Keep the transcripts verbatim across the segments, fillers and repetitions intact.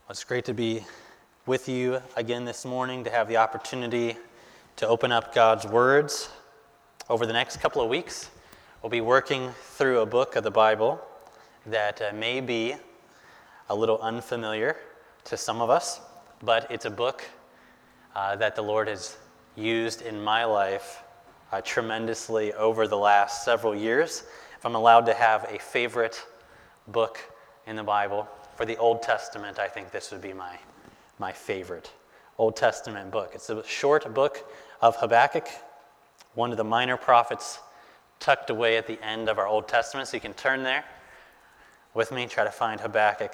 It's great to be with you again this morning, to have the opportunity to open up God's words. Over the next couple of weeks, we'll be working through a book of the Bible that uh, may be a little unfamiliar to some of us, but it's a book uh, that the Lord has used in my life uh, tremendously over the last several years. If I'm allowed to have a favorite book in the Bible, for the Old Testament, I think this would be my, my favorite Old Testament book. It's a short book of Habakkuk, one of the minor prophets tucked away at the end of our Old Testament. So you can turn there with me, try to find Habakkuk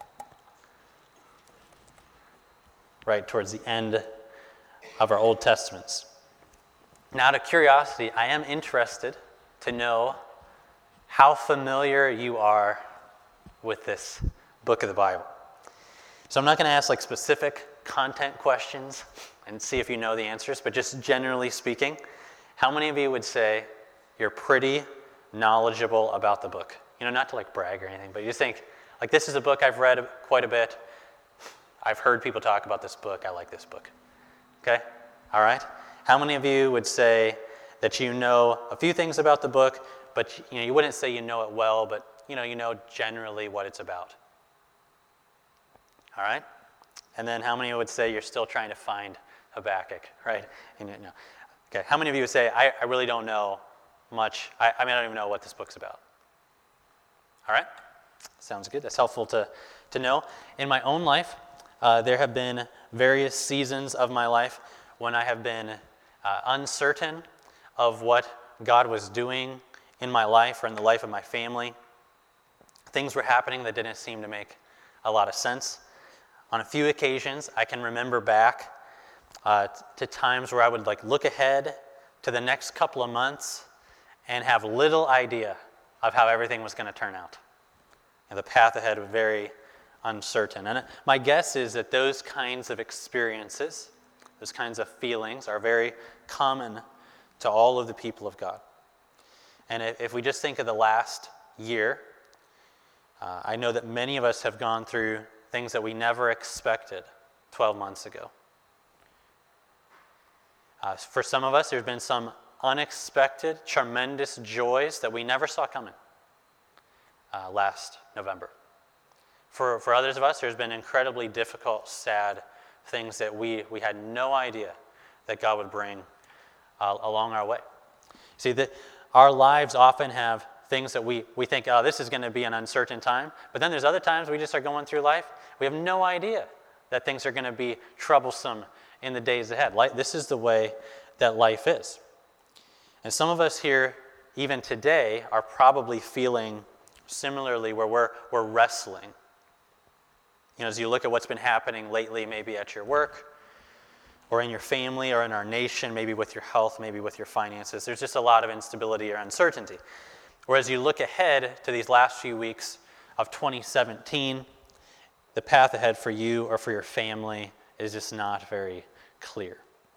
right towards the end of our Old Testaments. Now, out of curiosity, I am interested to know how familiar you are with this book of the Bible. So I'm not going to ask like specific content questions and see if you know the answers, but just generally speaking, how many of you would say you're pretty knowledgeable about the book? You know, not to like brag or anything, but you just think, like, this is a book I've read quite a bit. I've heard people talk about this book. I like this book. Okay? All right? How many of you would say that you know a few things about the book, but you know, you wouldn't say you know it well, but you know, you know generally what it's about? All right? And then how many would say you're still trying to find Habakkuk, right? And, you know, okay. How many of you would say, I, I really don't know much. I, I mean, I don't even know what this book's about. All right? Sounds good. That's helpful to, to know. In my own life, uh, there have been various seasons of my life when I have been uh, uncertain of what God was doing in my life or in the life of my family. Things were happening that didn't seem to make a lot of sense. On a few occasions, I can remember back uh, to times where I would like look ahead to the next couple of months and have little idea of how everything was going to turn out. And the path ahead was very uncertain. And my guess is that those kinds of experiences, those kinds of feelings are very common to all of the people of God. And if we just think of the last year, uh, I know that many of us have gone through things that we never expected twelve months ago. Uh, for some of us, there's been some unexpected, tremendous joys that we never saw coming uh, last November. For, for others of us, there's been incredibly difficult, sad things that we, we had no idea that God would bring uh, along our way. See, that our lives often have things that we, we think, oh, this is going to be an uncertain time. But then there's other times we just are going through life. We have no idea that things are going to be troublesome in the days ahead. Like, this is the way that life is. And some of us here, even today, are probably feeling similarly where we're, we're wrestling. You know, as you look at what's been happening lately, maybe at your work, or in your family, or in our nation, maybe with your health, maybe with your finances, there's just a lot of instability or uncertainty. Whereas you look ahead to these last few weeks of twenty seventeen, the path ahead for you or for your family is just not very clear.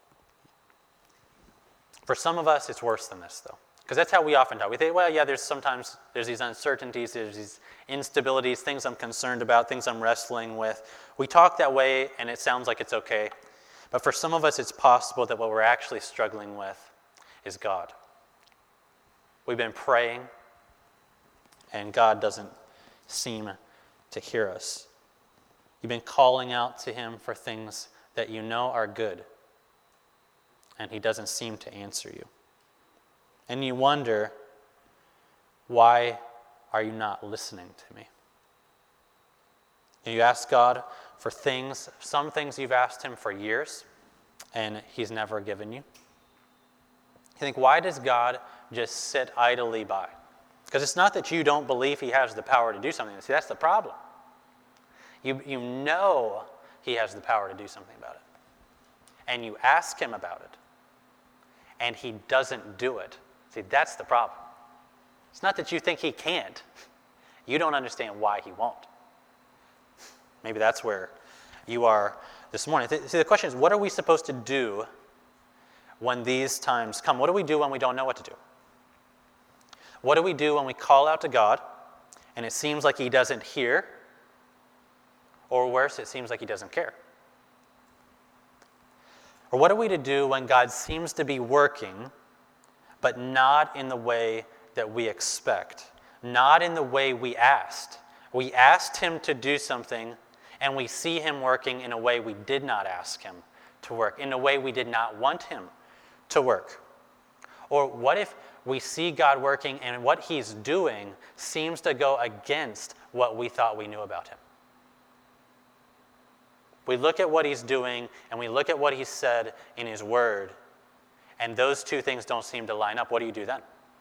For some of us, it's worse than this, though, because that's how we often talk. We think, well, yeah, there's sometimes there's these uncertainties, there's these instabilities, things I'm concerned about, things I'm wrestling with. We talk that way, and it sounds like it's okay. But for some of us, it's possible that what we're actually struggling with is God. We've been praying, and God doesn't seem to hear us. You've been calling out to Him for things that you know are good, and He doesn't seem to answer you. And you wonder, why are you not listening to me? And you ask God for things, some things you've asked Him for years, and He's never given you. You think, why does God just sit idly by? Because it's not that you don't believe He has the power to do something. See, that's the problem. You, you know He has the power to do something about it. And you ask Him about it. And He doesn't do it. See, that's the problem. It's not that you think He can't. You don't understand why He won't. Maybe that's where you are this morning. See, the question is, what are we supposed to do when these times come? What do we do when we don't know what to do? What do we do when we call out to God and it seems like He doesn't hear Or worse, it seems like he doesn't care. Or what are we to do when God seems to be working, but not in the way that we expect, not in the way we asked? We asked him to do something, and we see him working in a way we did not ask him to work, in a way we did not want him to work. Or what if we see God working and what he's doing seems to go against what we thought we knew about him? We look at what he's doing and we look at what he said in his word, and those two things don't seem to line up. What do you do then?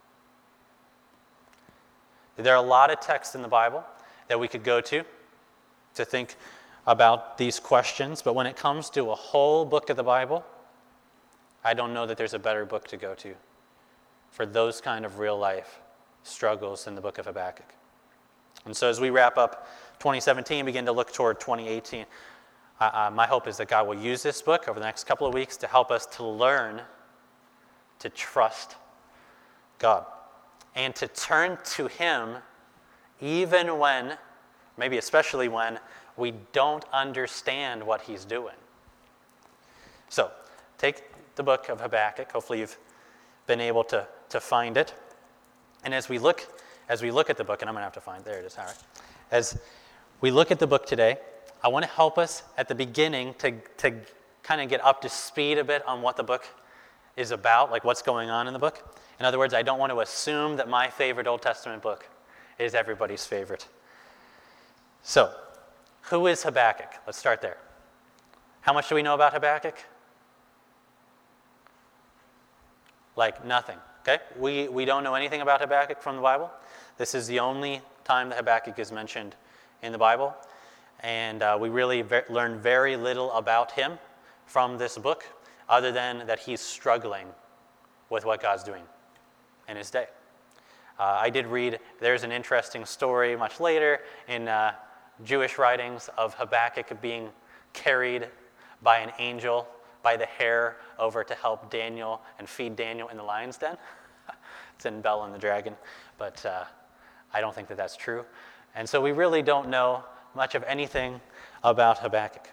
There are a lot of texts in the Bible that we could go to to think about these questions, but when it comes to a whole book of the Bible, I don't know that there's a better book to go to for those kind of real life struggles than the book of Habakkuk. And so as we wrap up twenty seventeen, begin to look toward twenty eighteen, uh, uh, my hope is that God will use this book over the next couple of weeks to help us to learn to trust God and to turn to him even when, maybe especially when, we don't understand what he's doing. So, take the book of Habakkuk. Hopefully you've been able to, to find it. And as we look as we look at the book, and I'm going to have to find, there it is, all right. As we look at the book today, I want to help us at the beginning to, to kind of get up to speed a bit on what the book is about, like what's going on in the book. In other words, I don't want to assume that my favorite Old Testament book is everybody's favorite. So, who is Habakkuk? Let's start there. How much do we know about Habakkuk? Like nothing, okay? We, we don't know anything about Habakkuk from the Bible. This is the only time that Habakkuk is mentioned in the Bible. And uh, we really ve- learn very little about him from this book, other than that he's struggling with what God's doing in his day. Uh, I did read, there's an interesting story much later in uh, Jewish writings of Habakkuk being carried by an angel by the hair over to help Daniel and feed Daniel in the lion's den. It's in Bel and the Dragon, but uh, I don't think that that's true. And so we really don't know much of anything about Habakkuk.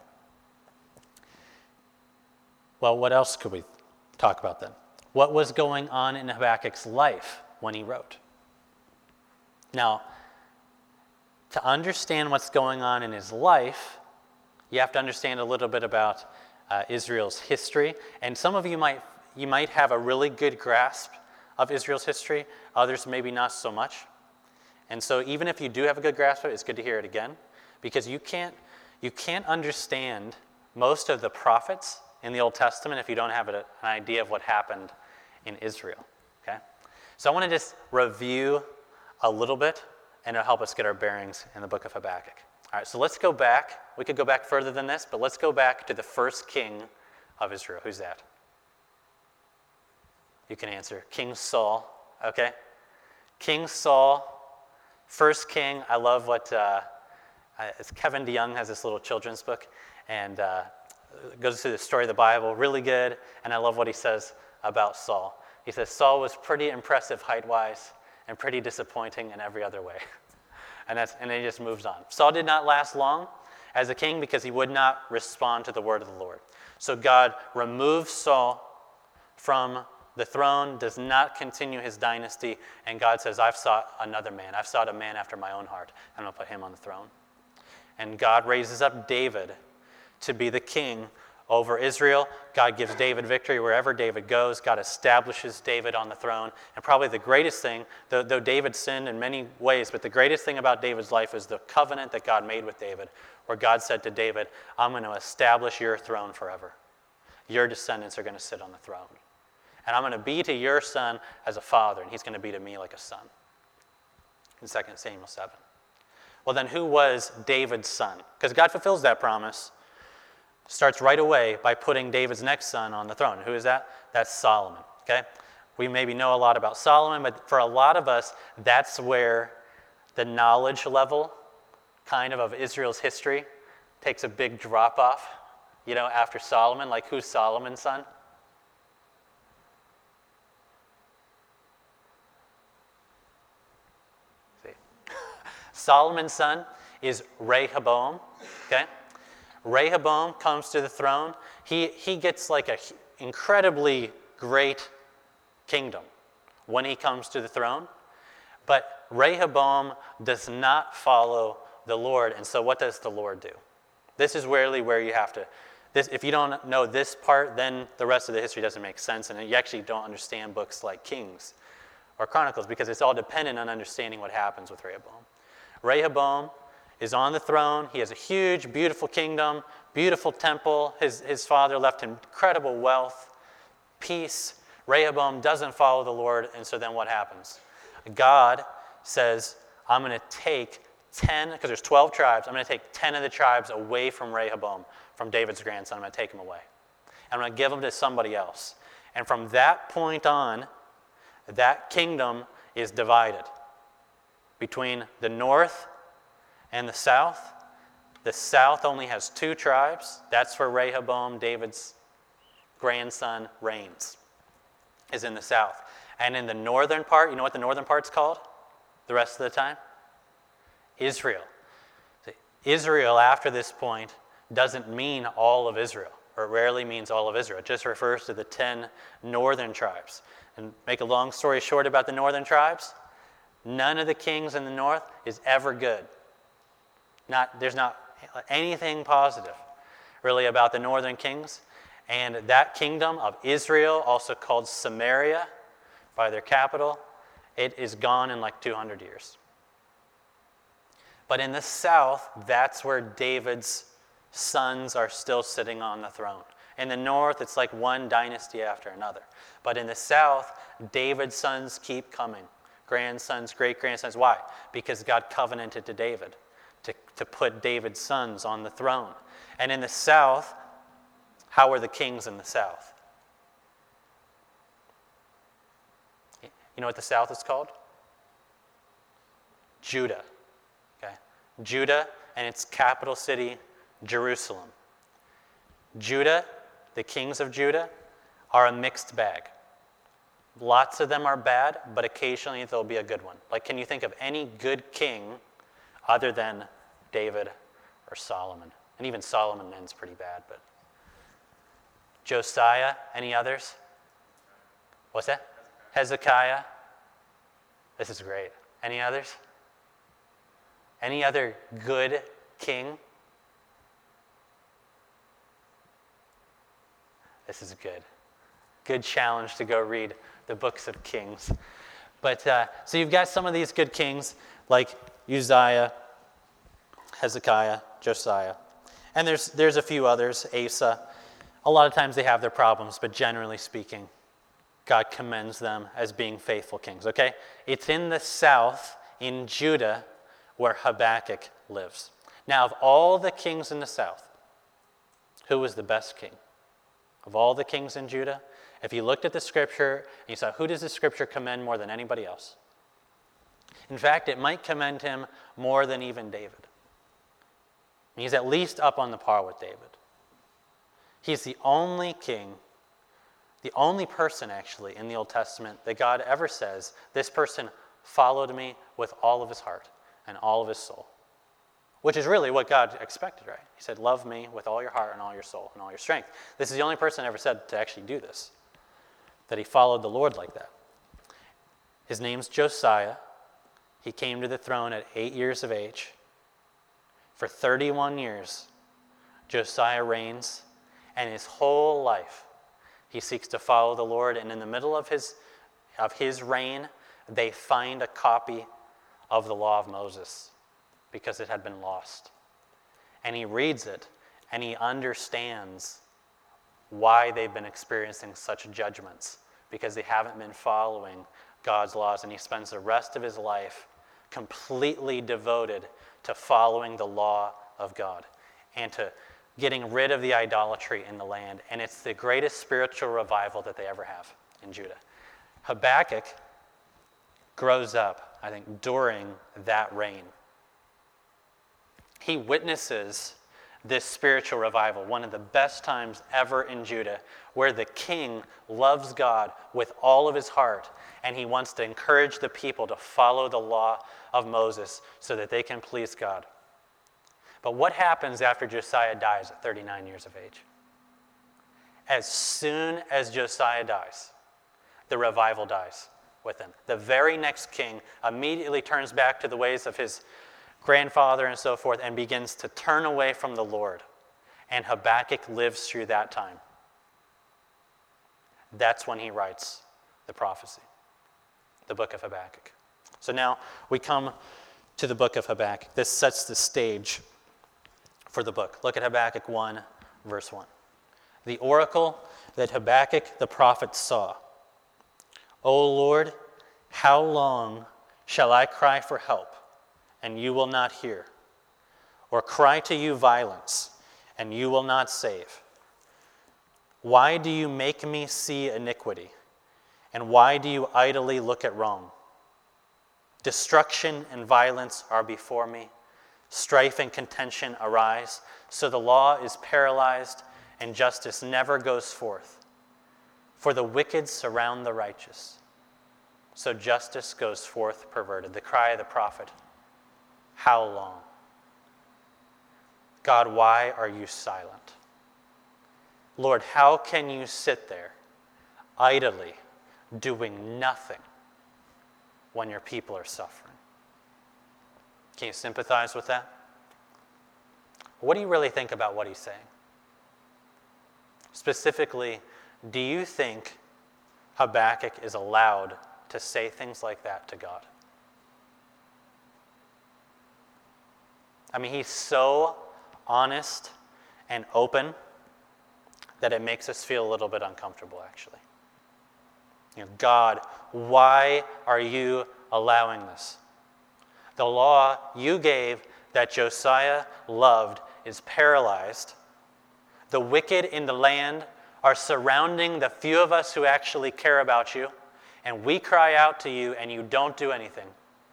Well, what else could we talk about then? What was going on in Habakkuk's life when he wrote? Now, to understand what's going on in his life, you have to understand a little bit about uh, Israel's history. And some of you might you might have a really good grasp of Israel's history. Others maybe not so much. And so even if you do have a good grasp of it, it's good to hear it again, because you can't you can't understand most of the prophets in the Old Testament if you don't have a, an idea of what happened in Israel. Okay? So I want to just review a little bit, and it'll help us get our bearings in the book of Habakkuk. All right, so let's go back. We could go back further than this, but let's go back to the first king of Israel. Who's that? You can answer. King Saul. Okay? King Saul, first king. I love what uh, it's Kevin DeYoung has this little children's book, and uh, goes through the story of the Bible. Really good, and I love what he says about Saul. He says Saul was pretty impressive height-wise and pretty disappointing in every other way. And that's and then he just moves on. Saul did not last long as a king because he would not respond to the word of the Lord. So God removes Saul from the throne, does not continue his dynasty, and God says, I've sought another man. I've sought a man after my own heart. I'm going to put him on the throne. And God raises up David to be the king over Israel. God gives David victory wherever David goes. God establishes David on the throne. And probably the greatest thing, though, though David sinned in many ways, but the greatest thing about David's life is the covenant that God made with David, where God said to David, I'm going to establish your throne forever. Your descendants are going to sit on the throne. And I'm going to be to your son as a father, and he's going to be to me like a son. In Second Samuel seven. Well, then who was David's son? Because God fulfills that promise. Starts right away by putting David's next son on the throne. Who is that? That's Solomon. Okay? We maybe know a lot about Solomon, but for a lot of us, that's where the knowledge level kind of of Israel's history takes a big drop off, you know, after Solomon. Like, who's Solomon's son? See. Solomon's son is Rehoboam. Okay? Rehoboam comes to the throne. He, he gets like an incredibly great kingdom when he comes to the throne. But Rehoboam does not follow the Lord. And so what does the Lord do? This is really where you have to, this, if you don't know this part, then the rest of the history doesn't make sense. And you actually don't understand books like Kings or Chronicles, because it's all dependent on understanding what happens with Rehoboam. Rehoboam is on the throne. He has a huge, beautiful kingdom, beautiful temple. His, his father left him incredible wealth, peace. Rehoboam doesn't follow the Lord, and so then what happens? God says, I'm going to take ten, because there's twelve tribes, I'm going to take ten of the tribes away from Rehoboam, from David's grandson. I'm going to take them away. I'm going to give them to somebody else. And from that point on, that kingdom is divided between the north and the south. The south only has two tribes. That's where Rehoboam, David's grandson, reigns, is in the south. And in the northern part, you know what the northern part's called the rest of the time? Israel. Israel, after this point, doesn't mean all of Israel, or it rarely means all of Israel. It just refers to the ten northern tribes. And make a long story short about the northern tribes, none of the kings in the north is ever good. Not, there's not anything positive, really, about the northern kings. And that kingdom of Israel, also called Samaria by their capital, it is gone in like two hundred years. But in the south, that's where David's sons are still sitting on the throne. In the north, it's like one dynasty after another. But in the south, David's sons keep coming. Grandsons, great-grandsons. Why? Because God covenanted to David to, to put David's sons on the throne. And in the south, how are the kings in the south? You know what the south is called? Judah. Okay? Judah and its capital city, Jerusalem. Judah, the kings of Judah, are a mixed bag. Lots of them are bad, but occasionally there'll be a good one. Like, can you think of any good king other than David or Solomon? And even Solomon ends pretty bad, but Josiah, any others? What's that? Hezekiah. This is great. Any others? Any other good king? This is good. Good challenge to go read the books of Kings. But uh, so you've got some of these good kings like Uzziah, Hezekiah, Josiah. And there's there's a few others, Asa. A lot of times they have their problems, but generally speaking, God commends them as being faithful kings, okay? It's in the south, in Judah, where Habakkuk lives. Now, of all the kings in the south, who was the best king? Of all the kings in Judah, if you looked at the scripture and you saw, who does the scripture commend more than anybody else? In fact, it might commend him more than even David. He's at least up on the par with David. He's the only king, the only person actually in the Old Testament that God ever says, this person followed me with all of his heart and all of his soul. Which is really what God expected, right? He said, love me with all your heart and all your soul and all your strength. This is the only person ever said to actually do this, that he followed the Lord like that. His name's Josiah. He came to the throne at eight years of age. For thirty-one years, Josiah reigns, and his whole life, he seeks to follow the Lord. And in the middle of his, of his reign, they find a copy of the law of Moses, because it had been lost. And he reads it, and he understands why they've been experiencing such judgments, because they haven't been following God's laws. And he spends the rest of his life completely devoted to following the law of God and to getting rid of the idolatry in the land. And it's the greatest spiritual revival that they ever have in Judah. Habakkuk grows up, I think, during that reign. He witnesses this spiritual revival, one of the best times ever in Judah, where the king loves God with all of his heart, and he wants to encourage the people to follow the law of Moses so that they can please God. But what happens after Josiah dies at thirty-nine years of age? As soon as Josiah dies, the revival dies with him. The very next king immediately turns back to the ways of his grandfather and so forth and begins to turn away from the Lord. And Habakkuk lives through that time. That's when he writes the prophecy, the book of Habakkuk. So now we come to the book of Habakkuk. This sets the stage for the book. Look at Habakkuk one, verse one. The oracle that Habakkuk the prophet saw. O Lord, how long shall I cry for help, and you will not hear? Or cry to you violence, and you will not save? Why do you make me see iniquity? And why do you idly look at wrong? Destruction and violence are before me. Strife and contention arise. So the law is paralyzed, and justice never goes forth. For the wicked surround the righteous. So justice goes forth perverted. The cry of the prophet, how long? God, why are you silent? Lord, how can you sit there idly doing nothing when your people are suffering? Can you sympathize with that? What do you really think about what he's saying? Specifically, do you think Habakkuk is allowed to say things like that to God? I mean, he's so honest and open that it makes us feel a little bit uncomfortable, actually. You know, God, why are you allowing this? The law you gave that Josiah loved is paralyzed. The wicked in the land are surrounding the few of us who actually care about you, and we cry out to you, and you don't do anything.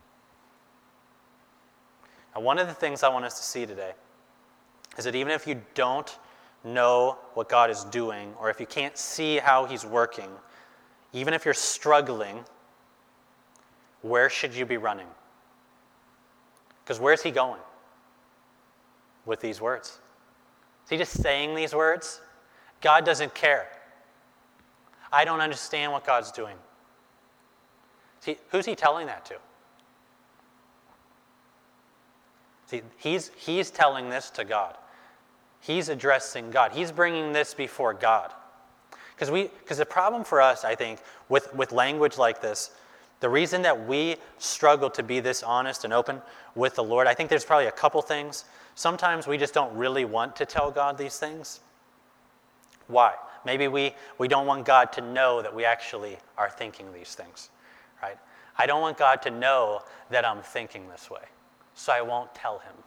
And one of the things I want us to see today is that even if you don't know what God is doing, or if you can't see how he's working, even if you're struggling, where should you be running? Because where's he going with these words? Is he just saying these words? God doesn't care. I don't understand what God's doing. See, who's he telling that to? See, he's, he's telling this to God. He's addressing God. He's bringing this before God. Because we, because the problem for us, I think, with, with language like this, the reason that we struggle to be this honest and open with the Lord, I think there's probably a couple things. Sometimes we just don't really want to tell God these things. Why? Maybe we, we don't want God to know that we actually are thinking these things, right? I don't want God to know that I'm thinking this way, so I won't tell him.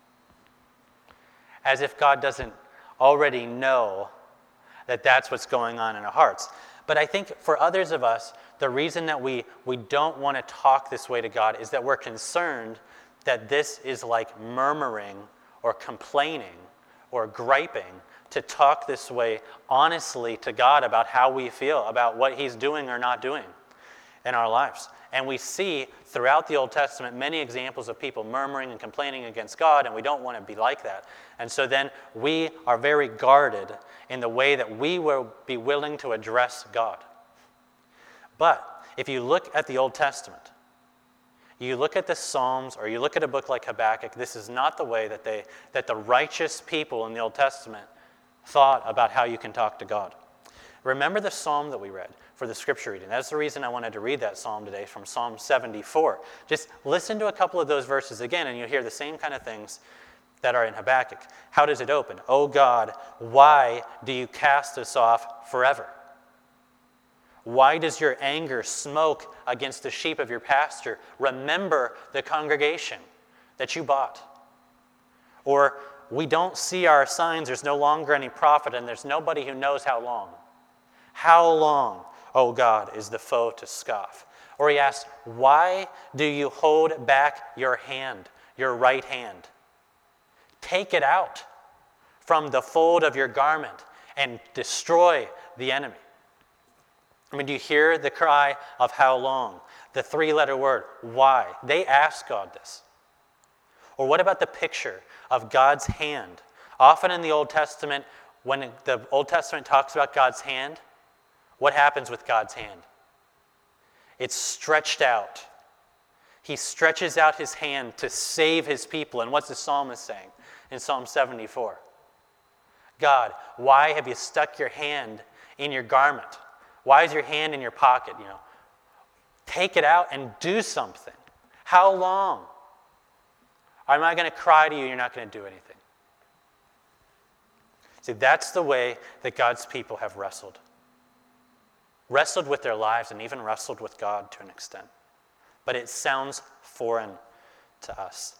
As if God doesn't already know that that's what's going on in our hearts. But I think for others of us, the reason that we, we don't want to talk this way to God is that we're concerned that this is like murmuring or complaining or griping to talk this way honestly to God about how we feel, about what he's doing or not doing in our lives. And we see throughout the Old Testament many examples of people murmuring and complaining against God, and we don't want to be like that. And so then we are very guarded in the way that we will be willing to address God. But if you look at the Old Testament, you look at the Psalms, or you look at a book like Habakkuk, this is not the way that they that the righteous people in the Old Testament thought about how you can talk to God. Remember the psalm that we read for the scripture reading. That's the reason I wanted to read that psalm today, from Psalm seventy-four. Just listen to a couple of those verses again, and you'll hear the same kind of things that are in Habakkuk. How does it open? "O God, why do you cast us off forever? Why does your anger smoke against the sheep of your pasture? Remember the congregation that you bought." Or, "We don't see our signs, there's no longer any prophet, and there's nobody who knows how long. How long, O God, is the foe to scoff?" Or he asks, "Why do you hold back your hand, your right hand? Take it out from the fold of your garment and destroy the enemy." I mean, do you hear the cry of how long? The three-letter word, why? They ask God this. Or what about the picture of God's hand? Often in the Old Testament, when the Old Testament talks about God's hand, what happens with God's hand? It's stretched out. He stretches out his hand to save his people. And what's the psalmist saying in Psalm seventy-four? God, why have you stuck your hand in your garment? Why is your hand in your pocket? You know, take it out and do something. How long? Am I going to cry to you? You're not going to do anything. See, that's the way that God's people have wrestled. Wrestled with their lives and even wrestled with God to an extent. But it sounds foreign to us.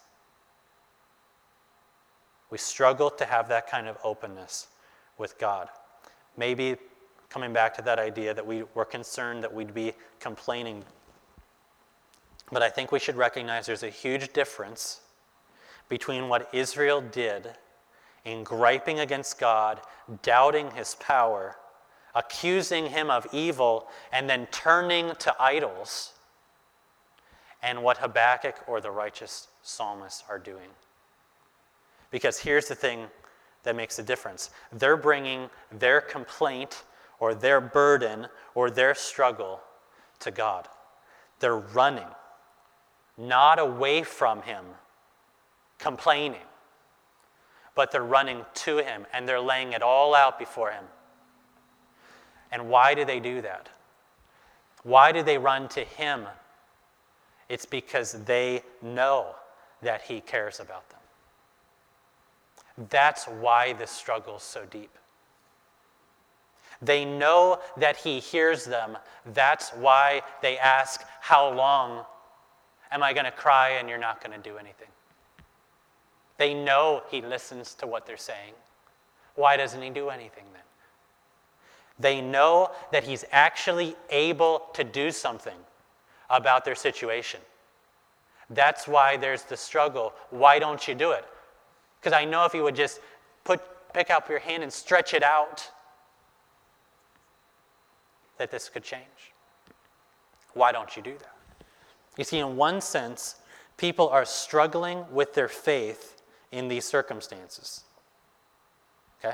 We struggle to have that kind of openness with God. Maybe coming back to that idea that we were concerned that we'd be complaining. But I think we should recognize there's a huge difference between what Israel did in griping against God, doubting his power, accusing him of evil, and then turning to idols, and what Habakkuk or the righteous psalmists are doing. Because here's the thing that makes a difference. They're bringing their complaint or their burden or their struggle to God. They're running, not away from him, complaining, but they're running to him and they're laying it all out before him. And why do they do that? Why do they run to him? It's because they know that he cares about them. That's why this struggle is so deep. They know that he hears them. That's why they ask, how long am I going to cry and you're not going to do anything? They know he listens to what they're saying. Why doesn't he do anything then? They know that he's actually able to do something about their situation. That's why there's the struggle. Why don't you do it? Because I know if you would just put, pick up your hand and stretch it out, that this could change. Why don't you do that? You see, in one sense, people are struggling with their faith in these circumstances. Okay?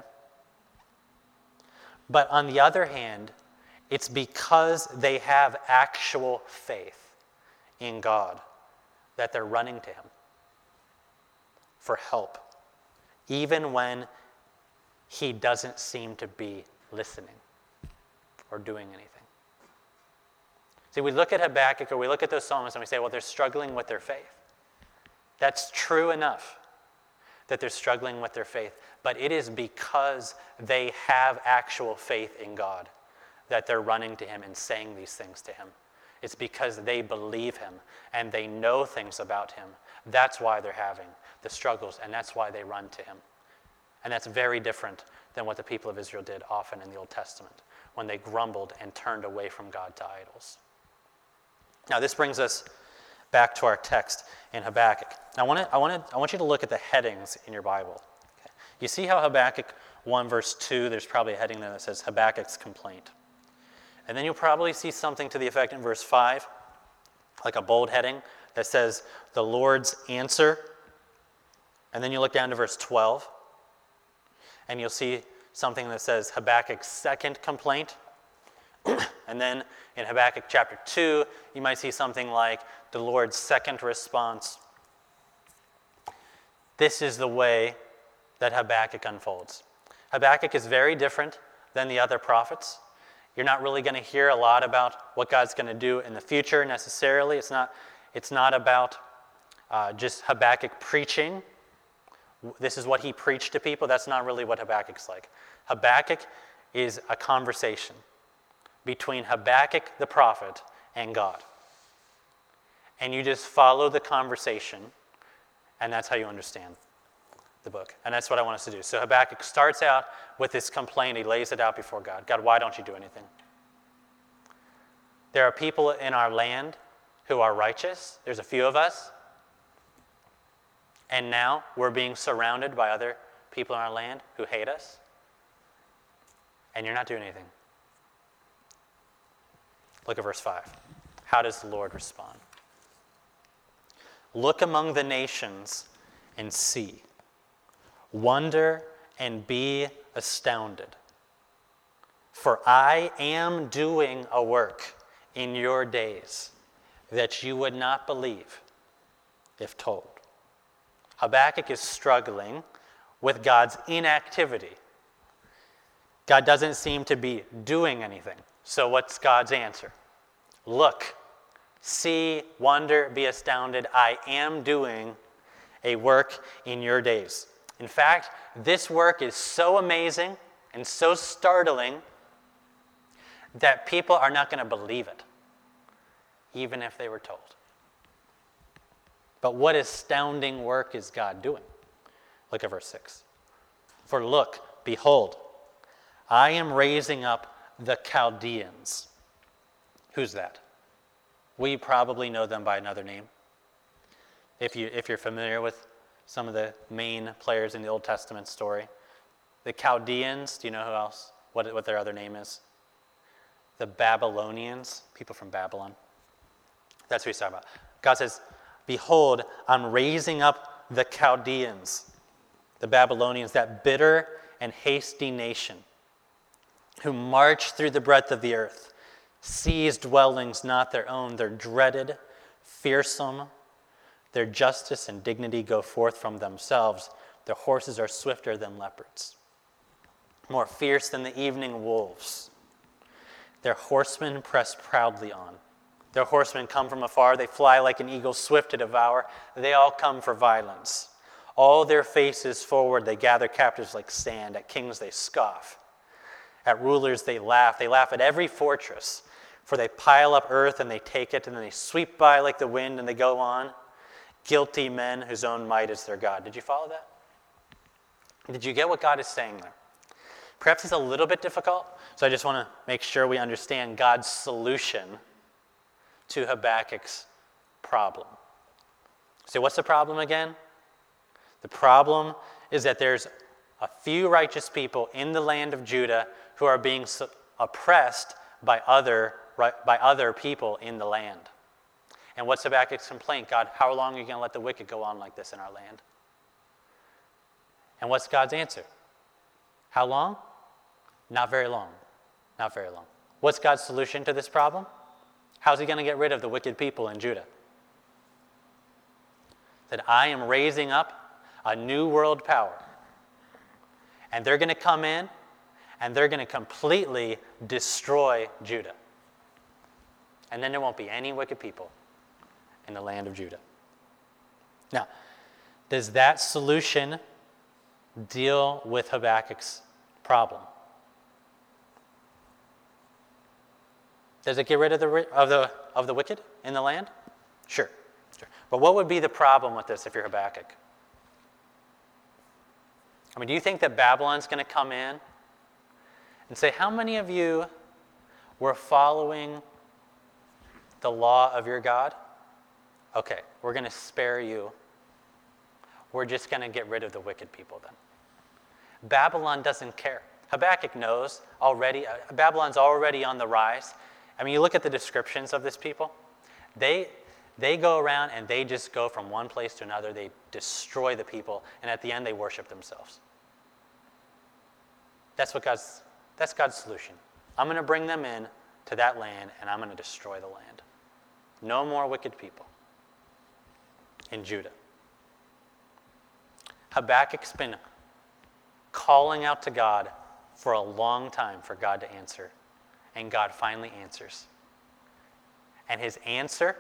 But on the other hand, it's because they have actual faith in God that they're running to him for help, even when he doesn't seem to be listening or doing anything. See, we look at Habakkuk or we look at those psalmists and we say, well, they're struggling with their faith. That's true enough that they're struggling with their faith, but it is because they have actual faith in God that they're running to him and saying these things to him. It's because they believe him and they know things about him. That's why they're having the struggles, and that's why they run to him. And that's very different than what the people of Israel did often in the Old Testament, when they grumbled and turned away from God to idols. Now, this brings us back to our text in Habakkuk. Now, I want to, I want to, I want you to look at the headings in your Bible. Okay. You see how Habakkuk one verse two, there's probably a heading there that says Habakkuk's complaint. And then you'll probably see something to the effect in verse five, like a bold heading that says the Lord's answer. And then you look down to verse twelve, and you'll see something that says Habakkuk's second complaint. And then in Habakkuk chapter two, you might see something like the Lord's second response. This is the way that Habakkuk unfolds. Habakkuk is very different than the other prophets. You're not really going to hear a lot about what God's going to do in the future necessarily. It's not, it's not about uh, just Habakkuk preaching. This is what he preached to people. That's not really what Habakkuk's like. Habakkuk is a conversation between Habakkuk the prophet and God. And you just follow the conversation, and that's how you understand the book. And that's what I want us to do. So Habakkuk starts out with this complaint. He lays it out before God. God, why don't you do anything? There are people in our land who are righteous. There's a few of us. And now we're being surrounded by other people in our land who hate us. And you're not doing anything. Look at verse five. How does the Lord respond? Look among the nations and see. Wonder and be astounded. For I am doing a work in your days that you would not believe if told. Habakkuk is struggling with God's inactivity. God doesn't seem to be doing anything. So what's God's answer? Look, see, wonder, be astounded. I am doing a work in your days. In fact, this work is so amazing and so startling that people are not going to believe it, even if they were told. But what astounding work is God doing? Look at verse six. For look, behold, I am raising up the Chaldeans. Who's that? We probably know them by another name. If, you, if you're familiar with some of the main players in the Old Testament story. The Chaldeans, do you know who else? What, what their other name is? The Babylonians, people from Babylon. That's what he's talking about. God says, behold, I'm raising up the Chaldeans, the Babylonians, that bitter and hasty nation, who march through the breadth of the earth, seize dwellings not their own. They're dreaded, fearsome. Their justice and dignity go forth from themselves. Their horses are swifter than leopards, more fierce than the evening wolves. Their horsemen press proudly on. Their horsemen come from afar. They fly like an eagle swift to devour. They all come for violence. All their faces forward, they gather captives like sand. At kings they scoff. At rulers they laugh. They laugh at every fortress, for they pile up earth and they take it, and then they sweep by like the wind and they go on. Guilty men whose own might is their God. Did you follow that? Did you get what God is saying there? Perhaps it's a little bit difficult, so I just want to make sure we understand God's solution to Habakkuk's problem. So what's the problem again? The problem is that there's a few righteous people in the land of Judah who are being oppressed by other, by other people in the land. And what's Habakkuk's complaint? God, how long are you going to let the wicked go on like this in our land? And what's God's answer? How long? Not very long. Not very long. What's God's solution to this problem? How's he going to get rid of the wicked people in Judah? That I am raising up a new world power. And they're going to come in and they're going to completely destroy Judah. And then there won't be any wicked people in the land of Judah. Now, does that solution deal with Habakkuk's problem? Does it get rid of the of the of the wicked in the land? Sure, sure. But what would be the problem with this if you're Habakkuk? I mean, do you think that Babylon's going to come in and say, how many of you were following the law of your God? Okay, we're going to spare you. We're just going to get rid of the wicked people then. Babylon doesn't care. Habakkuk knows already. Uh, Babylon's already on the rise. I mean, you look at the descriptions of this people. They, they go around and they just go from one place to another. They destroy the people, and at the end they worship themselves. That's what God's, that's God's solution. I'm going to bring them in to that land, and I'm going to destroy the land. No more wicked people in Judah. Habakkuk's been calling out to God for a long time for God to answer, and God finally answers. And his answer,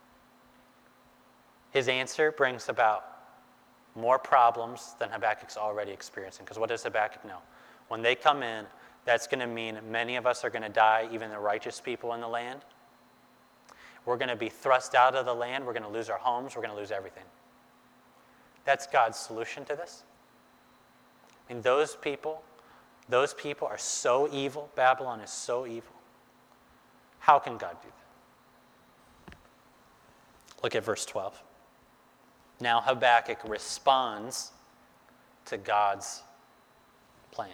his answer brings about more problems than Habakkuk's already experiencing. Because what does Habakkuk know? When they come in, that's going to mean many of us are going to die, even the righteous people in the land. We're going to be thrust out of the land. We're going to lose our homes. We're going to lose everything. That's God's solution to this. I mean, those people, those people are so evil. Babylon is so evil. How can God do that? Look at verse twelve. Now Habakkuk responds to God's plan.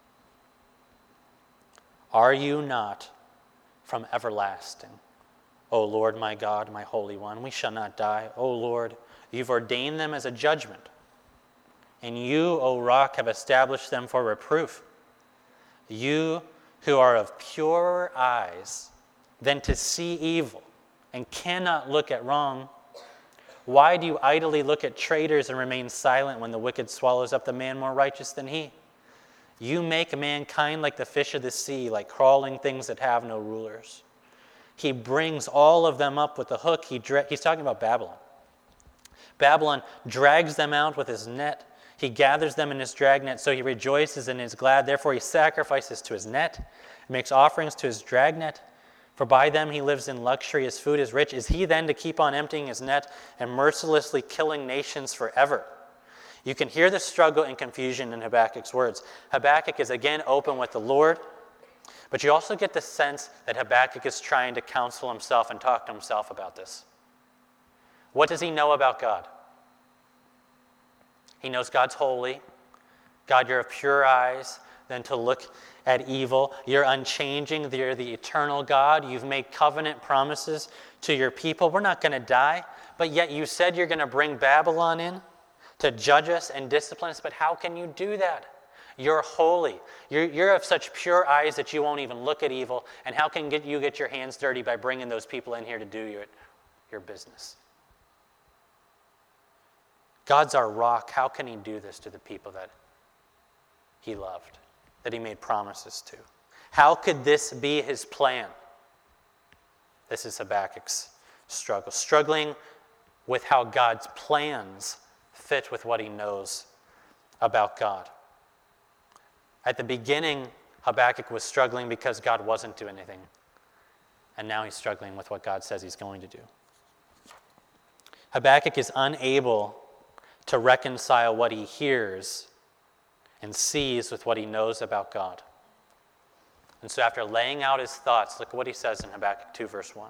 Are you not from everlasting, O Lord my God, my Holy One? We shall not die. O Lord, you've ordained them as a judgment. and you, O rock, have established them for reproof. You who are of purer eyes than to see evil and cannot look at wrong, why do you idly look at traitors and remain silent when the wicked swallows up the man more righteous than he? You make mankind like the fish of the sea, like crawling things that have no rulers. He brings all of them up with a hook. He dra- He's talking about Babylon. Babylon drags them out with his net. He gathers them in his dragnet, so he rejoices and is glad. Therefore he sacrifices to his net, makes offerings to his dragnet. For by them he lives in luxury, his food is rich. Is he then to keep on emptying his net and mercilessly killing nations forever? You can hear the struggle and confusion in Habakkuk's words. Habakkuk is again open with the Lord, but you also get the sense that Habakkuk is trying to counsel himself and talk to himself about this. What does he know about God? He knows God's holy. God, you're of pure eyes than to look at evil. You're unchanging. You're the eternal God. You've made covenant promises to your people. We're not going to die, but yet you said you're going to bring Babylon in to judge us and discipline us. But how can you do that? You're holy. You're, you're of such pure eyes that you won't even look at evil. And how can get, you get your hands dirty by bringing those people in here to do your, your business? God's our rock. How can he do this to the people that he loved, that he made promises to? How could this be his plan? This is Habakkuk's struggle. Struggling with how God's plans fit with what he knows about God. At the beginning, Habakkuk was struggling because God wasn't doing anything. And now he's struggling with what God says he's going to do. Habakkuk is unable to reconcile what he hears and sees with what he knows about God. And so after laying out his thoughts, look at what he says in Habakkuk two, verse one.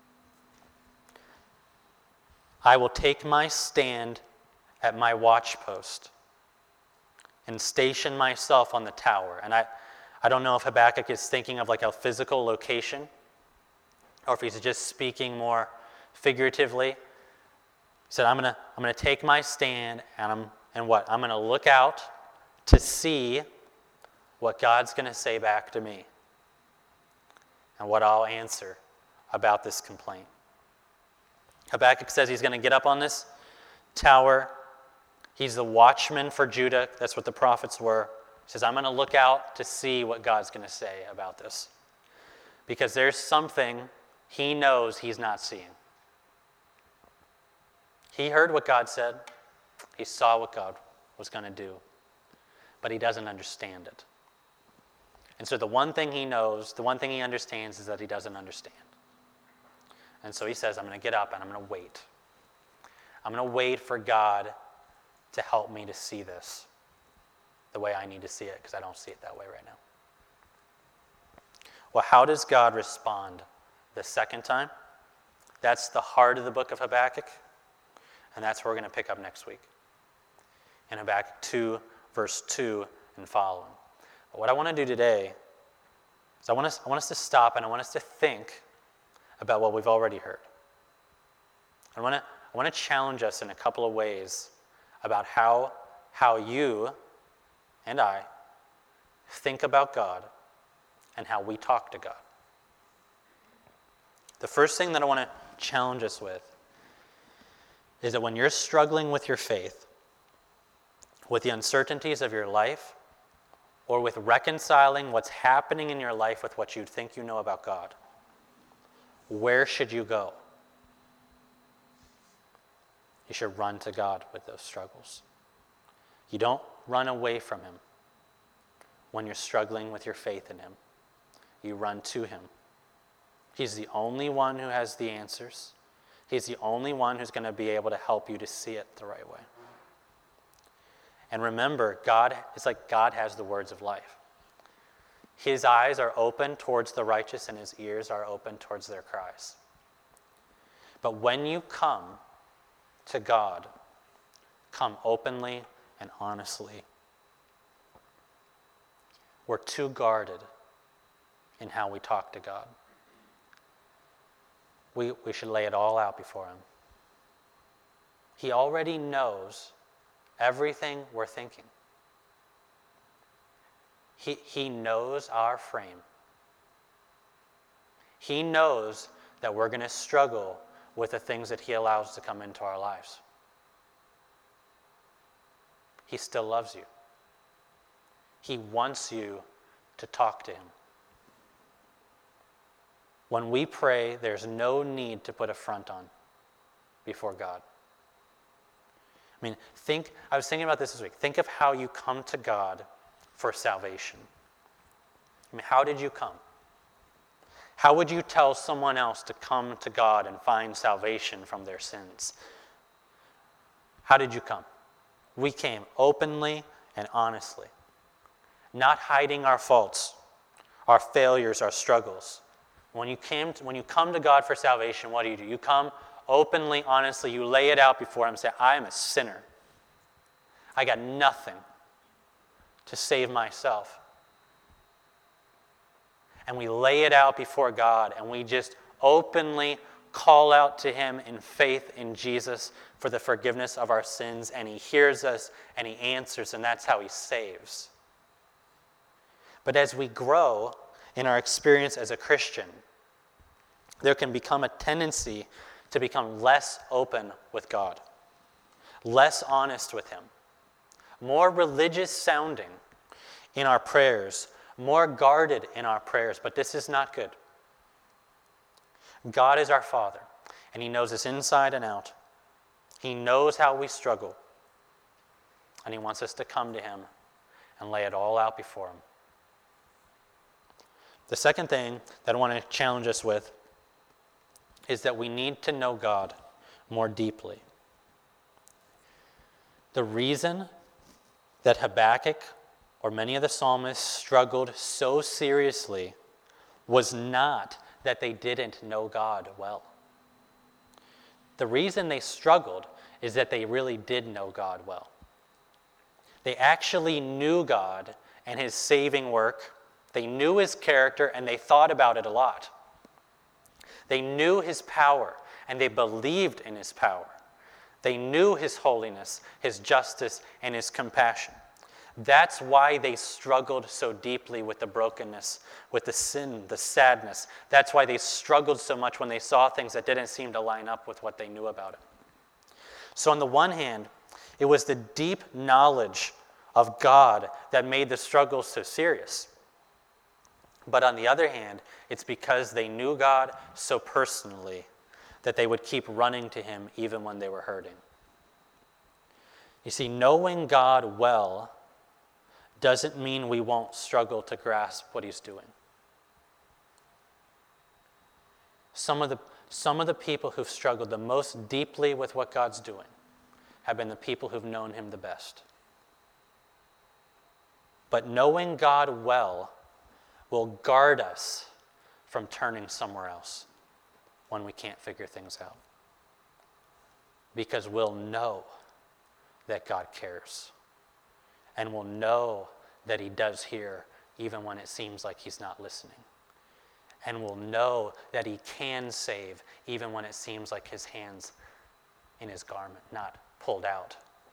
I will take my stand at my watchpost and station myself on the tower. And I, I don't know if Habakkuk is thinking of like a physical location or if he's just speaking more figuratively. He said, I'm going to I'm going to take my stand and I'm and what? I'm going to look out to see what God's going to say back to me and what I'll answer about this complaint. Habakkuk says he's going to get up on this tower. He's the watchman for Judah. That's what the prophets were. He says, I'm going to look out to see what God's going to say about this. Because there's something he knows he's not seeing. He heard what God said. He saw what God was going to do. But he doesn't understand it. And so the one thing he knows, the one thing he understands is that he doesn't understand. And so he says, I'm going to get up and I'm going to wait. I'm going to wait for God to help me to see this the way I need to see it, because I don't see it that way right now. Well, how does God respond the second time? That's the heart of the book of Habakkuk. And that's where we're going to pick up next week. In Habakkuk two, verse two and following. But what I want to do today is I want, us, I want us to stop and I want us to think about what we've already heard. I want to, I want to challenge us in a couple of ways about how, how you and I think about God and how we talk to God. The first thing that I want to challenge us with is that when you're struggling with your faith, with the uncertainties of your life, or with reconciling what's happening in your life with what you think you know about God, where should you go? You should run to God with those struggles. You don't run away from him when you're struggling with your faith in him. You run to him. He's the only one who has the answers. He's the only one who's going to be able to help you to see it the right way. And remember, God, it's like God has the words of life. His eyes are open towards the righteous and his ears are open towards their cries. But when you come to God, come openly and honestly. We're too guarded in how we talk to God. We, we should lay it all out before him. He already knows everything we're thinking. He, he knows our frame. He knows that we're going to struggle with the things that he allows to come into our lives. He still loves you. He wants you to talk to him. When we pray, there's no need to put a front on before God. I mean, think, I was thinking about this this week. Think of how you come to God for salvation. I mean, how did you come? How would you tell someone else to come to God and find salvation from their sins? How did you come? We came openly and honestly, not hiding our faults, our failures, our struggles. When you came, to, when you come to God for salvation, what do you do? You come openly, honestly. You lay it out before him and say, I am a sinner. I got nothing to save myself. And we lay it out before God, and we just openly call out to him in faith in Jesus for the forgiveness of our sins, and he hears us and he answers, and that's how he saves. But as we grow in our experience as a Christian, there can become a tendency to become less open with God, less honest with him, more religious sounding in our prayers, more guarded in our prayers, but this is not good. God is our Father, and he knows us inside and out. He knows how we struggle, and he wants us to come to him and lay it all out before him. The second thing that I want to challenge us with is that we need to know God more deeply. The reason that Habakkuk or many of the psalmists struggled so seriously was not that they didn't know God well. The reason they struggled is that they really did know God well. They actually knew God and his saving work. They knew his character, and they thought about it a lot. They knew his power, and they believed in his power. They knew his holiness, his justice, and his compassion. That's why they struggled so deeply with the brokenness, with the sin, the sadness. That's why they struggled so much when they saw things that didn't seem to line up with what they knew about it. So on the one hand, it was the deep knowledge of God that made the struggle so serious. But on the other hand, it's because they knew God so personally that they would keep running to him even when they were hurting. You see, knowing God well doesn't mean we won't struggle to grasp what he's doing. Some of the, some of the people who've struggled the most deeply with what God's doing have been the people who've known him the best. But knowing God well will guard us from turning somewhere else when we can't figure things out. Because we'll know that God cares. And we'll know that he does hear even when it seems like he's not listening. And we'll know that he can save even when it seems like his hand's in his garment, not pulled out.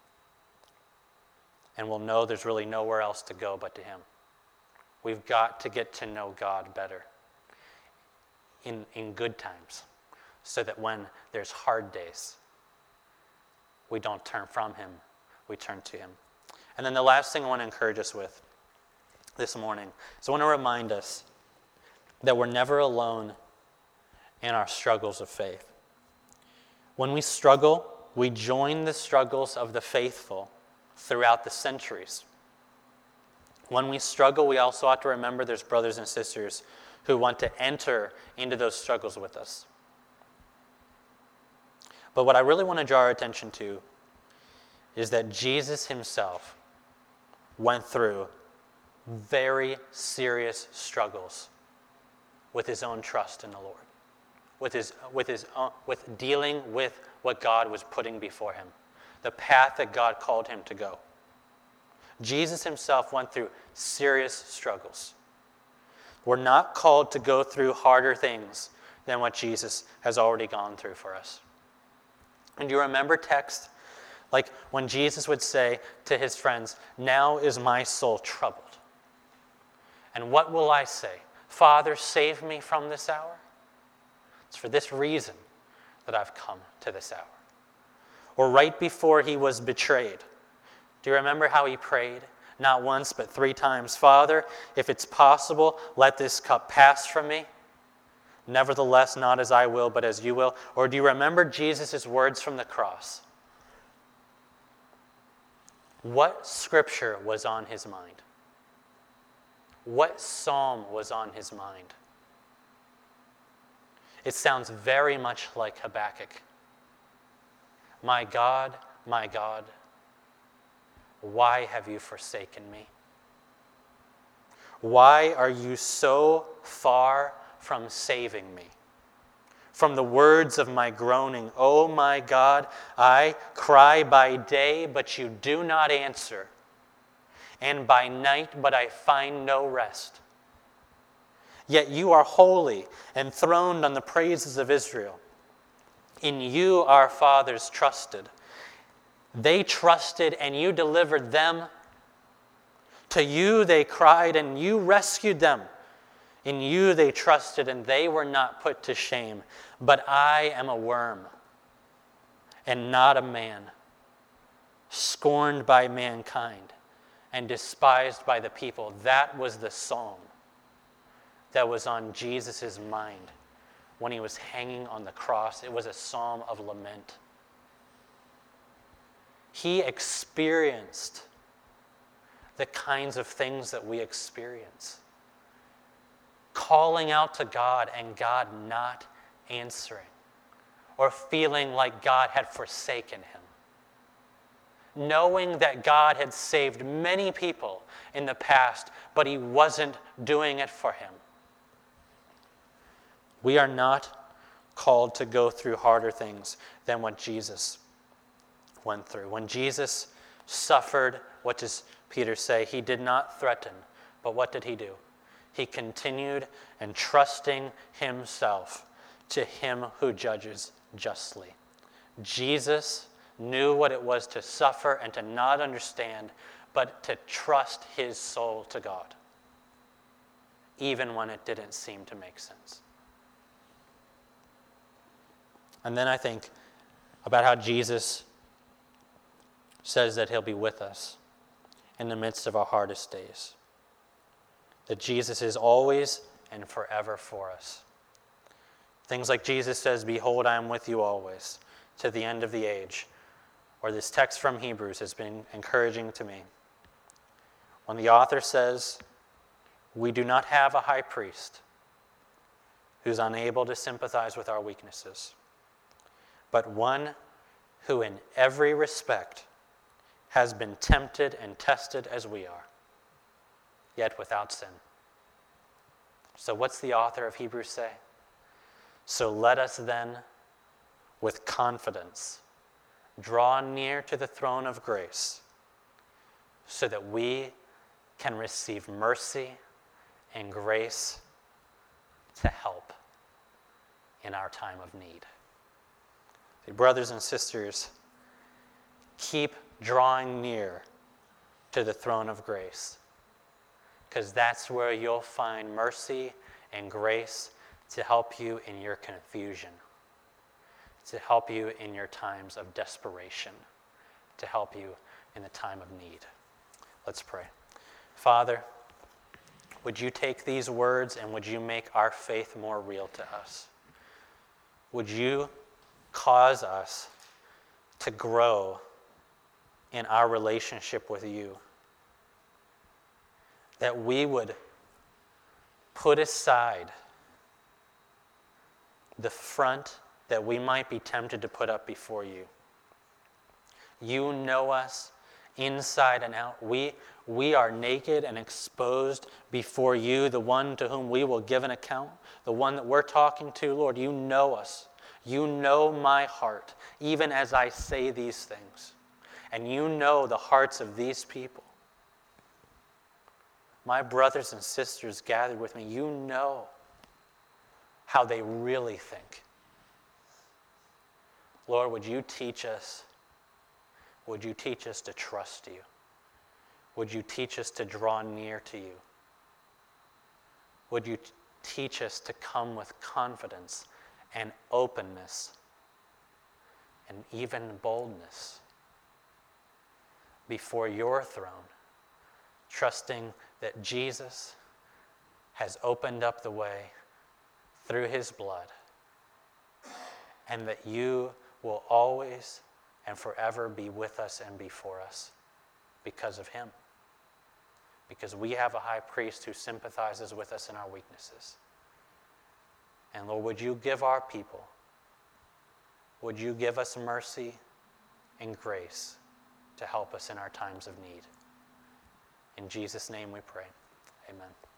And we'll know there's really nowhere else to go but to him. We've got to get to know God better in, in good times so that when there's hard days, we don't turn from him, we turn to him. And then the last thing I want to encourage us with this morning is I want to remind us that we're never alone in our struggles of faith. When we struggle, we join the struggles of the faithful throughout the centuries. When we struggle, we also ought to remember there's brothers and sisters who want to enter into those struggles with us. But what I really want to draw our attention to is that Jesus himself went through very serious struggles with his own trust in the Lord, with his with his own, with dealing with what God was putting before him, the path that God called him to go. Jesus himself went through serious struggles. We're not called to go through harder things than what Jesus has already gone through for us. And do you remember texts Like when Jesus would say to his friends, "Now is my soul troubled. And what will I say? Father, save me from this hour? It's for this reason that I've come to this hour." Or right before he was betrayed, do you remember how he prayed? Not once, but three times. "Father, if it's possible, let this cup pass from me. Nevertheless, not as I will, but as you will." Or do you remember Jesus' words from the cross? What scripture was on his mind? What psalm was on his mind? It sounds very much like Habakkuk. "My God, my God, why have you forsaken me? Why are you so far from saving me? From the words of my groaning, oh my God, I cry by day, but you do not answer, and by night, but I find no rest. Yet you are holy, enthroned on the praises of Israel. In you our fathers trusted. They trusted, and you delivered them. To you they cried, and you rescued them. In you they trusted, and they were not put to shame. But I am a worm, and not a man, scorned by mankind, and despised by the people." That was the psalm that was on Jesus' mind when he was hanging on the cross. It was a psalm of lament. He experienced the kinds of things that we experience. Calling out to God and God not answering, or feeling like God had forsaken him. Knowing that God had saved many people in the past, but he wasn't doing it for him. We are not called to go through harder things than what Jesus went through. When Jesus suffered, what does Peter say? He did not threaten, but what did he do? He continued entrusting himself to him who judges justly. Jesus knew what it was to suffer and to not understand, but to trust his soul to God, even when it didn't seem to make sense. And then I think about how Jesus says that he'll be with us in the midst of our hardest days. That Jesus is always and forever for us. Things like Jesus says, "Behold, I am with you always, to the end of the age." Or this text from Hebrews has been encouraging to me. When the author says, "We do not have a high priest who's unable to sympathize with our weaknesses, but one who in every respect has been tempted and tested as we are, yet without sin." So what's the author of Hebrews say? "So let us then, with confidence, draw near to the throne of grace, so that we can receive mercy and grace to help in our time of need." Brothers and sisters, keep drawing near to the throne of grace, because that's where you'll find mercy and grace to help you in your confusion, to help you in your times of desperation, to help you in the time of need. Let's pray. Father, would you take these words and would you make our faith more real to us? Would you cause us to grow in our relationship with you? That we would put aside the front that we might be tempted to put up before you. You know us inside and out. We, we are naked and exposed before you, the one to whom we will give an account, the one that we're talking to. Lord, you know us. You know my heart, even as I say these things. And you know the hearts of these people. My brothers and sisters gathered with me, you know how they really think. Lord, would you teach us would you teach us to trust you? Would you teach us to draw near to you? Would you t- teach us to come with confidence and openness and even boldness before your throne, trusting that Jesus has opened up the way through his blood, and that you will always and forever be with us and before us because of him. Because we have a high priest who sympathizes with us in our weaknesses. And Lord, would you give our people, would you give us mercy and grace to help us in our times of need? In Jesus' name we pray. Amen.